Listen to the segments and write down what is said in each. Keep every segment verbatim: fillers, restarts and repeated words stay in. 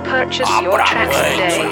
Purchase your tracks today.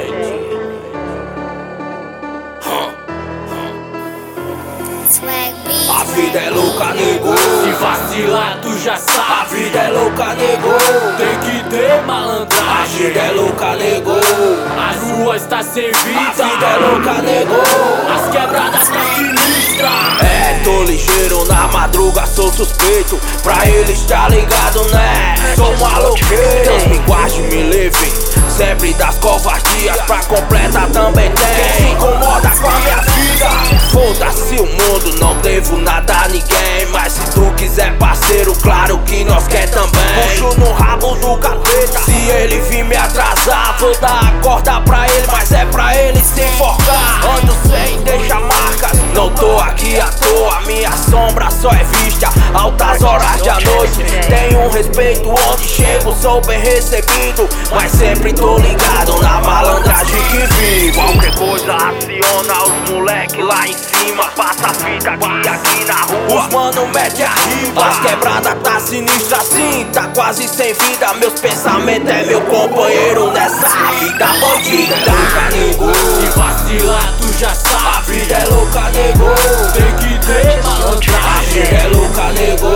A vida é louca, nego. Se vacilar, tu já sabe. A vida é louca, nego. Tem que ter A malandragem. vida é louca, nego. As ruas tá sem vida. A vida é louca, nego. As quebradas tá sinistra. É, tô ligeiro na madruga, sou suspeito. Pra eles tá ligado, né? Sou maloqueiro. Transminguagem me leve, sempre das covardias. Pra completa também tem quem se incomoda com a minha vida. Foda-se o mundo, não devo nada a ninguém. Mas se tu quiser parceiro, claro que nós quer também. Puxo no rabo do capeta, se ele vir me atrasar, vou dar a corda pra ele, mas é pra ele se enforcar. Ando sem deixa marcas, não tô aqui à toa. Minha sombra só é vista altas horas da noite. Tenho um respeito onde chego, sou bem recebido, mas sempre tô ligado na malandragem que vivo. Qualquer coisa aciona os moleque lá em cima. Passa a fita aqui, aqui na rua, os mano mete a riba. As quebradas tá sinistra assim, tá quase sem vida. Meus pensamentos é meu companheiro nessa vida bandida. Louca, nego. Se vacilar, tu já A sabe. vida é louca, nego. Tem que ter A malandragem. vida é louca, nego.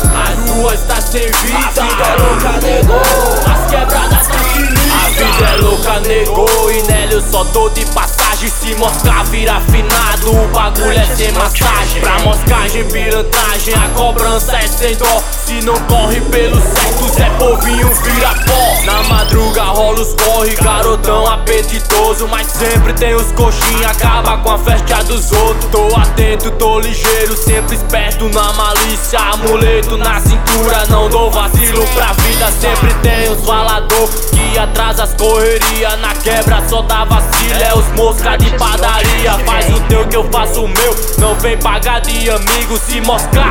As ruas tá sem A vida. vida é louca, nego. As quebradas tá sinistra. A vida é louca, nego. E Nélio só tô de passagem. Se moscar vira afinado, o bagulho é sem massagem. Pra moscagem, pirantragem, a cobrança é sem dó. Se não corre pelo certo, Zé Povinho vira pó. Na madruga rola os corre, garotão apetitoso. Mas sempre tem os coxinha, acaba com a festa dos outros. Tô atento, tô ligeiro, sempre esperto na malícia. Amuleto na cintura, não dou vacilo pra vida. Sempre tem os falador que atrasa as correria. Na quebra só dá vacilo, é os mosca de padaria. Faz o teu que eu faço o meu, não vem pagar de amigo. Se moscar,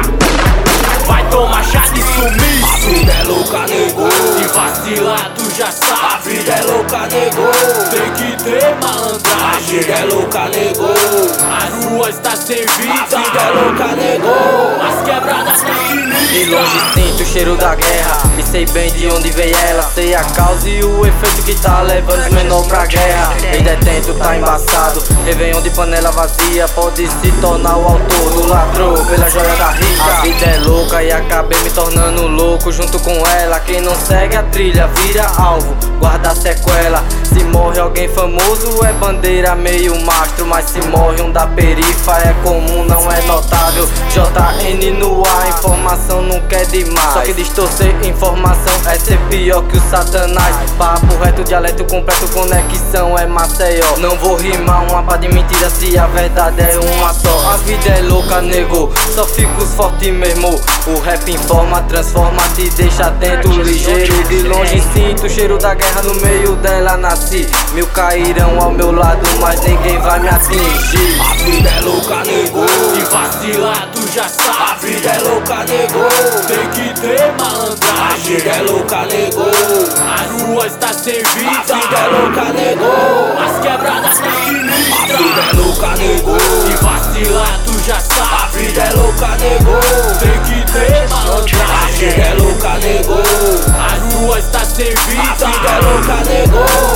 vai tomar chá de A sumiço. vida é louca, nego. Se vacilar, tu já A sabe. vida é louca, nego. Tem que ter A vida malandragem. é louca, nego. As ruas tá sem A vida. vida é louca, nego. As quebradas tá De longe sinistra. sinto o cheiro da guerra e sei bem de onde vem ela. Sei a causa e o efeito que tá levando os menor pra guerra. Quem detento tá embaçado, Réveillon de panela vazia pode se tornar o autor do ladrão pela joia da rica. A vida é louca e acabei me tornando louco junto com ela. Quem não segue a trilha vira alvo, guarda sequela. Se morre alguém famoso é bandeira meio mastro, mas se morre um da perifa é comum, não é notável. J N no ar, informação nunca é demais. Só que distorcer informação é ser pior que o satanás. Papo reto, dialeto completo, conexão é Maceió. Não vou rimar uma pá de mentira se a verdade é uma só. A vida é louca, nego, só fico os fortes mesmo. O rap informa, transforma, te deixa atento, ligeiro. De longe sinto o cheiro da guerra, no meio dela nasci. Mil cairão ao meu lado, mas ninguém vai me atingir. A vida é louca, nego. Se vacilar, tu já A sabe. vida é louca, nego. Tem que ter A malandragem. vida é louca, nego. As ruas tá sem A vida é vida. louca, nego. As quebradas tá A vida sinistra. é louca, nego. Se vacilar, tu já A sabe. vida é louca, nego. Tem que ter A malandragem. vida é louca, nego. As ruas tá sem A vida é vida. louca, nego.